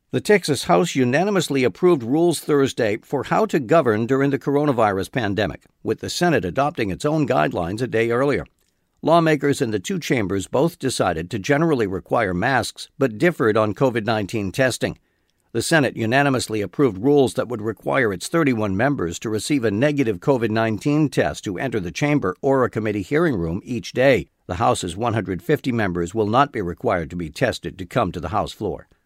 The Texas House unanimously approved rules Thursday for how to govern during the coronavirus pandemic, with the Senate adopting its own guidelines a day earlier. Lawmakers in the two chambers both decided to generally require masks, but differed on COVID-19 testing. The Senate unanimously approved rules that would require its 31 members to receive a negative COVID-19 test to enter the chamber or a committee hearing room each day. The House's 150 members will not be required to be tested to come to the House floor.